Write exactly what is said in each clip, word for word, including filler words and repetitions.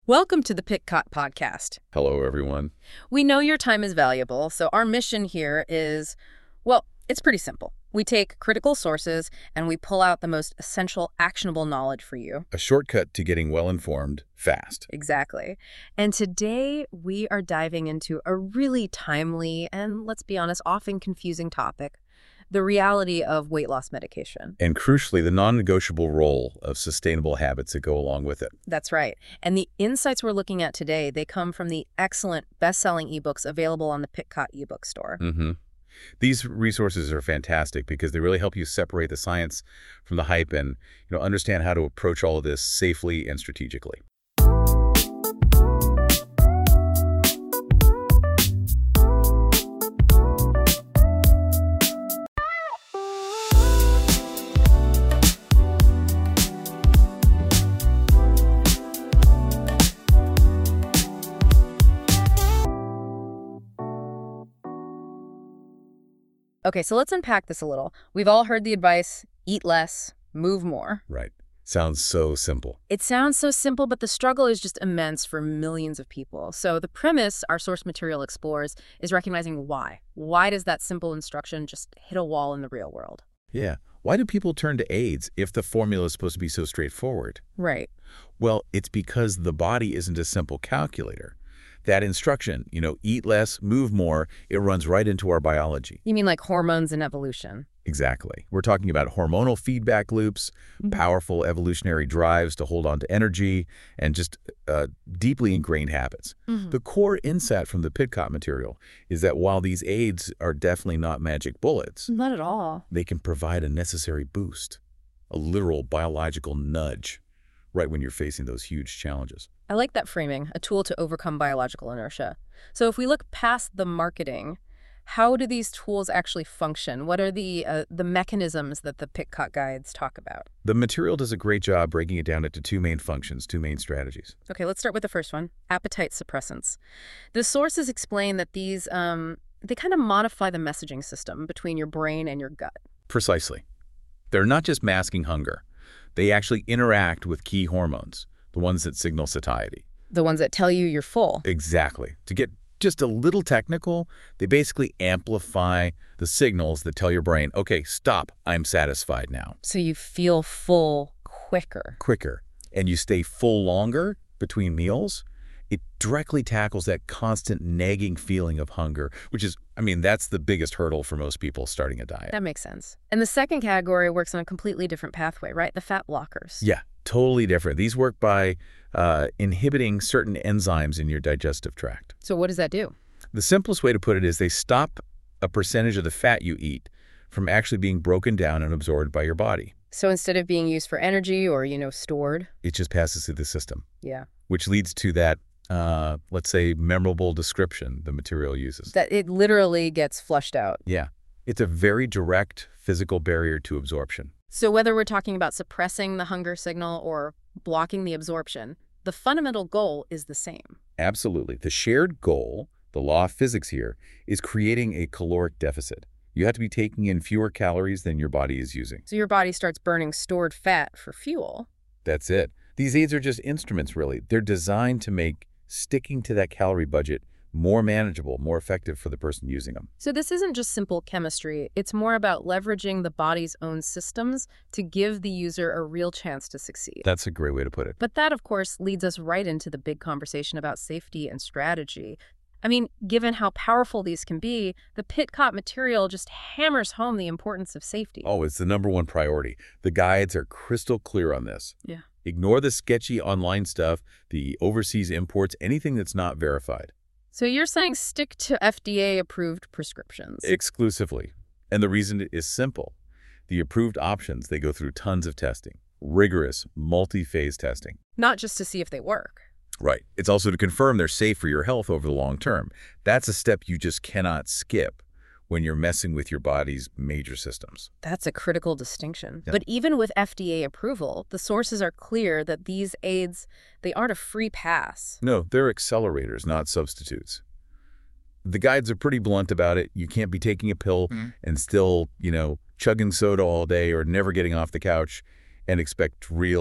Welcome to the Pitcott Podcast. Hello, everyone. We know your time is valuable, so our mission here is, well, it's pretty simple. We take critical sources and we pull out the most essential, actionable knowledge for you. A shortcut to getting well-informed fast. Exactly. And today we are diving into a really timely and, let's be honest, often confusing topic, the reality of weight loss medication. And crucially, the non-negotiable role of sustainable habits that go along with it. That's right. And the insights we're looking at today, they come from the excellent best-selling ebooks available on the Pitcott ebook store. Mm-hmm. These resources are fantastic because they really help you separate the science from the hype and, you know, understand how to approach all of this safely and strategically. Okay, so let's unpack this a little. We've all heard the advice, eat less, move more. Right. Sounds so simple. It sounds so simple, but the struggle is just immense for millions of people. So the premise our source material explores is recognizing why. Why does that simple instruction just hit a wall in the real world? Yeah. Why do people turn to aids if the formula is supposed to be so straightforward? Right. Well, it's because the body isn't a simple calculator. That instruction, you know, eat less, move more, it runs right into our biology. You mean like hormones and evolution? Exactly. We're talking about hormonal feedback loops, mm-hmm. powerful evolutionary drives to hold on to energy, and just uh, deeply ingrained habits. Mm-hmm. The core insight from the Pitcott material is that while these aids are definitely not magic bullets, not at all, they can provide a necessary boost, a literal biological nudge, right when you're facing those huge challenges. I like that framing, a tool to overcome biological inertia. So if we look past the marketing, how do these tools actually function? What are the uh, the mechanisms that the Pitcott guides talk about? The material does a great job breaking it down into two main functions, two main strategies. Okay, let's start with the first one, appetite suppressants. The sources explain that these, um, they kind of modify the messaging system between your brain and your gut. Precisely. They're not just masking hunger. They actually interact with key hormones, the ones that signal satiety. The ones that tell you you're full. Exactly. To get just a little technical, they basically amplify the signals that tell your brain, okay, stop, I'm satisfied now. So you feel full quicker. Quicker. And you stay full longer between meals. It directly tackles that constant nagging feeling of hunger, which is, I mean, that's the biggest hurdle for most people starting a diet. That makes sense. And the second category works on a completely different pathway, right? The fat blockers. Yeah, totally different. These work by uh, inhibiting certain enzymes in your digestive tract. So what does that do? The simplest way to put it is they stop a percentage of the fat you eat from actually being broken down and absorbed by your body. So instead of being used for energy or, you know, stored? It just passes through the system. Yeah. Which leads to that Uh, let's say, memorable description the material uses. That it literally gets flushed out. Yeah. It's a very direct physical barrier to absorption. So whether we're talking about suppressing the hunger signal or blocking the absorption, the fundamental goal is the same. Absolutely. The shared goal, the law of physics here, is creating a caloric deficit. You have to be taking in fewer calories than your body is using. So your body starts burning stored fat for fuel. That's it. These aids are just instruments, really. They're designed to make sticking to that calorie budget more manageable, more effective for the person using them. So this isn't just simple chemistry. It's more about leveraging the body's own systems to give the user a real chance to succeed. That's a great way to put it. But that, of course, leads us right into the big conversation about safety and strategy. I mean, given how powerful these can be, the Pitcott material just hammers home the importance of safety. Oh, it's the number one priority. The guides are crystal clear on this. Yeah. Ignore the sketchy online stuff, the overseas imports, anything that's not verified. So you're saying stick to F D A-approved prescriptions? Exclusively. And the reason is simple. The approved options, they go through tons of testing, rigorous, multi-phase testing. Not just to see if they work. Right. It's also to confirm they're safe for your health over the long term. That's a step you just cannot skip when you're messing with your body's major systems. That's a critical distinction. Yeah. But even with F D A approval, the sources are clear that these aids, they aren't a free pass. No, they're accelerators, not substitutes. The guides are pretty blunt about it. You can't be taking a pill mm-hmm. and still, you know, chugging soda all day or never getting off the couch and expect real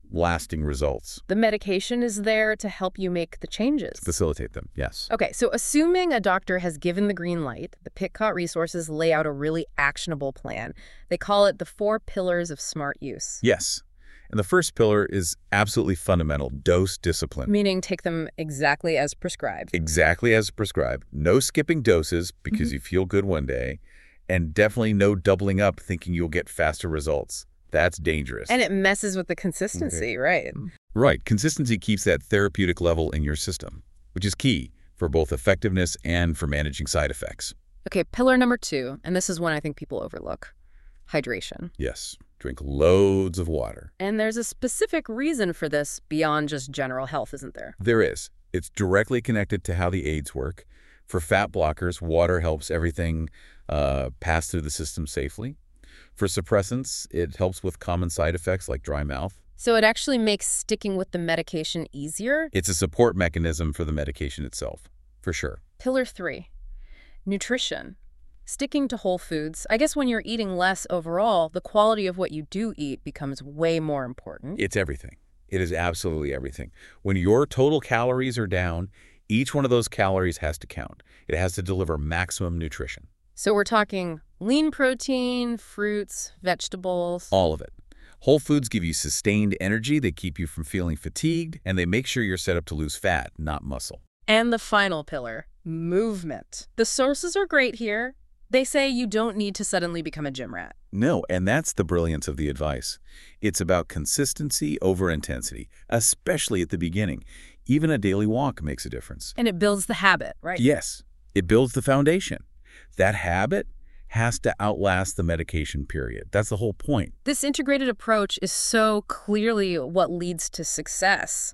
lasting results. The medication is there to help you make the changes. Facilitate them, yes. Okay, so assuming a doctor has given the green light, the Pitcott Resources lay out a really actionable plan. They call it the four pillars of smart use. Yes. And the first pillar is absolutely fundamental, dose discipline. Meaning take them exactly as prescribed. Exactly as prescribed. No skipping doses because mm-hmm. you feel good one day, and definitely no doubling up thinking you'll get faster results. That's dangerous. And it messes with the consistency, okay. right? Right. Consistency keeps that therapeutic level in your system, which is key for both effectiveness and for managing side effects. Okay, pillar number two, and this is one I think people overlook, hydration. Yes. Drink loads of water. And there's a specific reason for this beyond just general health, isn't there? There is. It's directly connected to how the aids work. For fat blockers, water helps everything uh, pass through the system safely. For suppressants, it helps with common side effects like dry mouth. So it actually makes sticking with the medication easier? It's a support mechanism for the medication itself, for sure. Pillar three, nutrition. Sticking to whole foods, I guess when you're eating less overall, the quality of what you do eat becomes way more important. It's everything. It is absolutely everything. When your total calories are down, each one of those calories has to count. It has to deliver maximum nutrition. So we're talking lean protein, fruits, vegetables. All of it. Whole foods give you sustained energy. They keep you from feeling fatigued, and they make sure you're set up to lose fat, not muscle. And the final pillar, movement. The sources are great here. They say you don't need to suddenly become a gym rat. No, and that's the brilliance of the advice. It's about consistency over intensity, especially at the beginning. Even a daily walk makes a difference. And it builds the habit, right? Yes, it builds the foundation. That habit has to outlast the medication period. That's the whole point. This integrated approach is so clearly what leads to success.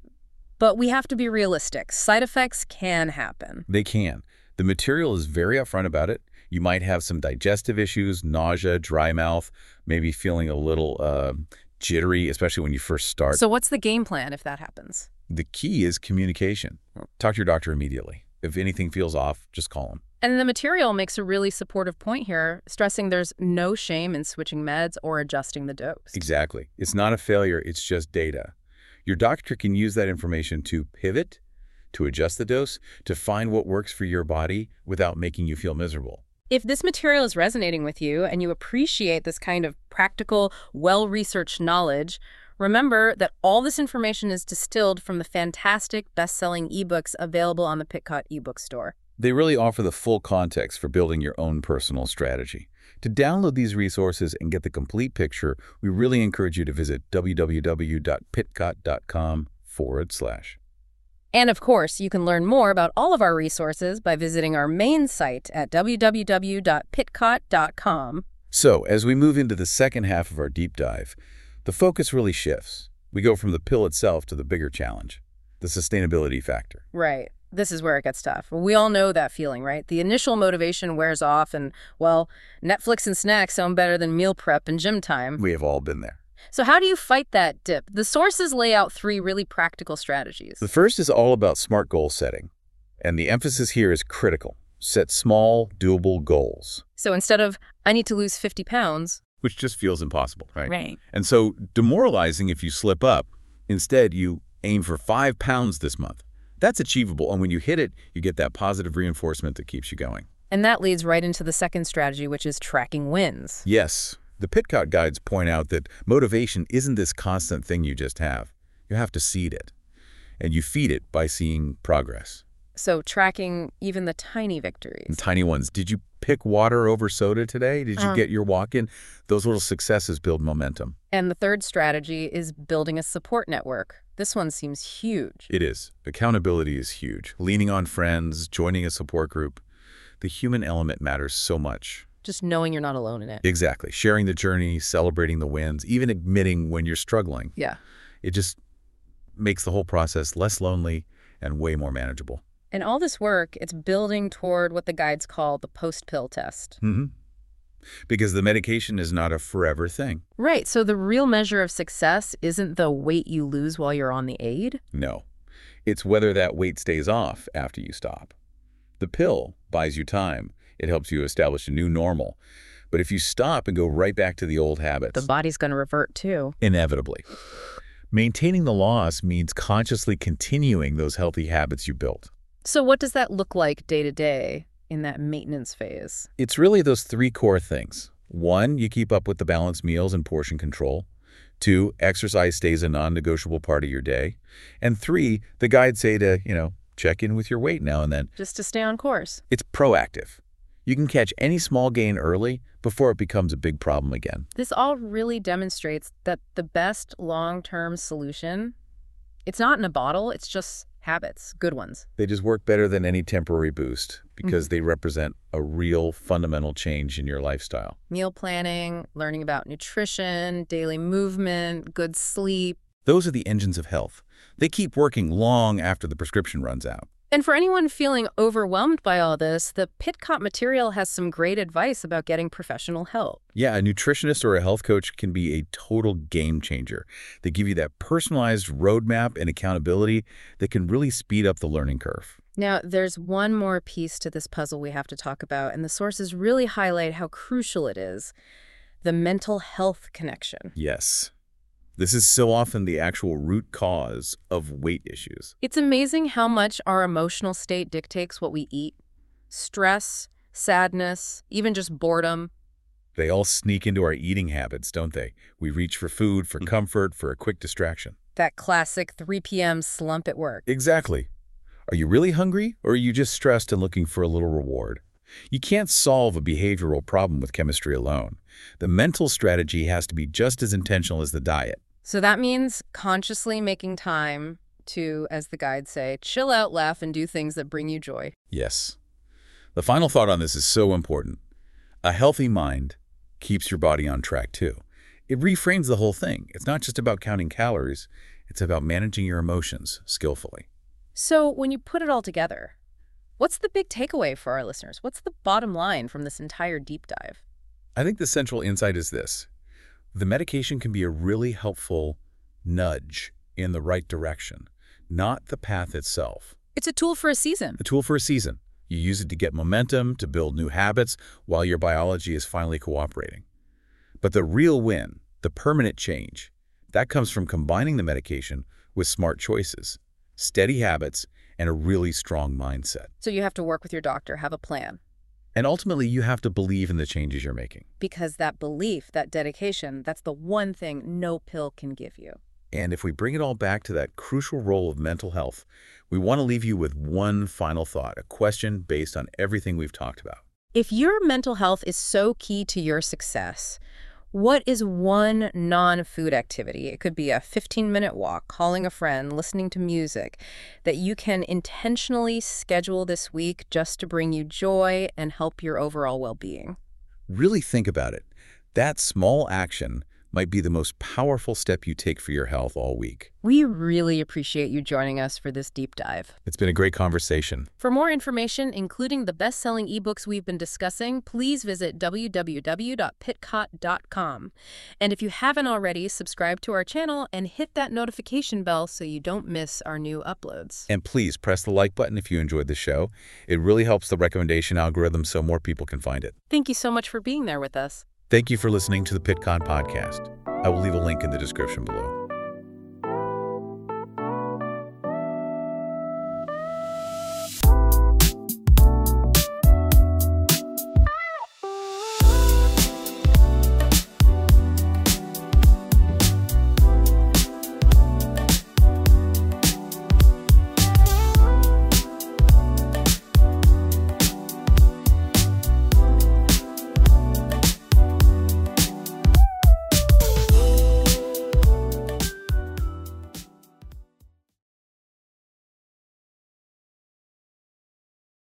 But we have to be realistic. Side effects can happen. They can. The material is very upfront about it. You might have some digestive issues, nausea, dry mouth, maybe feeling a little uh, jittery, especially when you first start. So what's the game plan if that happens? The key is communication. Talk to your doctor immediately. If anything feels off, just call him. And the material makes a really supportive point here, stressing there's no shame in switching meds or adjusting the dose. Exactly. It's not a failure, it's just data. Your doctor can use that information to pivot, to adjust the dose, to find what works for your body without making you feel miserable. If this material is resonating with you and you appreciate this kind of practical, well-researched knowledge, remember that all this information is distilled from the fantastic best-selling ebooks available on the Pitcott ebook store. They really offer the full context for building your own personal strategy. To download these resources and get the complete picture, we really encourage you to visit www.pitcott.com forward slash. And of course, you can learn more about all of our resources by visiting our main site at w w w dot pitcott dot com. So, as we move into the second half of our deep dive, the focus really shifts. We go from the pill itself to the bigger challenge, the sustainability factor. Right. This is where it gets tough. We all know that feeling, right? The initial motivation wears off and, well, Netflix and snacks sound better than meal prep and gym time. We have all been there. So how do you fight that dip? The sources lay out three really practical strategies. The first is all about SMART goal setting. And the emphasis here is critical. Set small, doable goals. So instead of, I need to lose fifty pounds. Which just feels impossible, right? Right. And so demoralizing if you slip up. Instead, you aim for five pounds this month. That's achievable. And when you hit it, you get that positive reinforcement that keeps you going. And that leads right into the second strategy, which is tracking wins. Yes. The Pitcott guides point out that motivation isn't this constant thing you just have. You have to seed it. And you feed it by seeing progress. So tracking even the tiny victories. And tiny ones. Did you pick water over soda today? Did you um, get your walk in? Those little successes build momentum. And the third strategy is building a support network. This one seems huge. It is. Accountability is huge. Leaning on friends, joining a support group. The human element matters so much. Just knowing you're not alone in it. Exactly. Sharing the journey, celebrating the wins, even admitting when you're struggling. Yeah. It just makes the whole process less lonely and way more manageable. And all this work, it's building toward what the guides call the post-pill test. Mm-hmm. Because the medication is not a forever thing. Right. So the real measure of success isn't the weight you lose while you're on the aid? No. It's whether that weight stays off after you stop. The pill buys you time. It helps you establish a new normal. But if you stop and go right back to the old habits... The body's going to revert too. Inevitably. Maintaining the loss means consciously continuing those healthy habits you built. So what does that look like day to day in that maintenance phase? It's really those three core things. One, you keep up with the balanced meals and portion control. Two, exercise stays a non-negotiable part of your day. And three, the guides say to, you know, check in with your weight now and then. Just to stay on course. It's proactive. You can catch any small gain early before it becomes a big problem again. This all really demonstrates that the best long-term solution, it's not in a bottle, it's just habits, good ones. They just work better than any temporary boost because Mm-hmm. they represent a real fundamental change in your lifestyle. Meal planning, learning about nutrition, daily movement, good sleep. Those are the engines of health. They keep working long after the prescription runs out. And for anyone feeling overwhelmed by all this, the Pitcott material has some great advice about getting professional help. Yeah, a nutritionist or a health coach can be a total game changer. They give you that personalized roadmap and accountability that can really speed up the learning curve. Now, there's one more piece to this puzzle we have to talk about, and the sources really highlight how crucial it is, the mental health connection. Yes. This is so often the actual root cause of weight issues. It's amazing how much our emotional state dictates what we eat. Stress, sadness, even just boredom. They all sneak into our eating habits, don't they? We reach for food, for comfort, for a quick distraction. That classic three p m slump at work. Exactly. Are you really hungry, or are you just stressed and looking for a little reward? You can't solve a behavioral problem with chemistry alone. The mental strategy has to be just as intentional as the diet. So that means consciously making time to, as the guides say, chill out, laugh, and do things that bring you joy. Yes. The final thought on this is so important. A healthy mind keeps your body on track, too. It reframes the whole thing. It's not just about counting calories. It's about managing your emotions skillfully. So when you put it all together, what's the big takeaway for our listeners? What's the bottom line from this entire deep dive? I think the central insight is this. The medication can be a really helpful nudge in the right direction, not the path itself. It's a tool for a season. A tool for a season. You use it to get momentum, to build new habits, while your biology is finally cooperating. But the real win, the permanent change, that comes from combining the medication with smart choices, steady habits, and a really strong mindset. So you have to work with your doctor, have a plan. And ultimately, you have to believe in the changes you're making. Because that belief, that dedication, that's the one thing no pill can give you. And if we bring it all back to that crucial role of mental health, we want to leave you with one final thought, a question based on everything we've talked about. If your mental health is so key to your success, what is one non-food activity? It could be a fifteen minute walk, calling a friend, listening to music, that you can intentionally schedule this week just to bring you joy and help your overall well-being. Really think about it. That small action might be the most powerful step you take for your health all week. We really appreciate you joining us for this deep dive. It's been a great conversation. For more information, including the best-selling ebooks we've been discussing, please visit w w w dot pitcott dot com. And if you haven't already, subscribe to our channel and hit that notification bell so you don't miss our new uploads. And please press the like button if you enjoyed the show. It really helps the recommendation algorithm so more people can find it. Thank you so much for being there with us. Thank you for listening to the Pitcott Podcast. I will leave a link in the description below.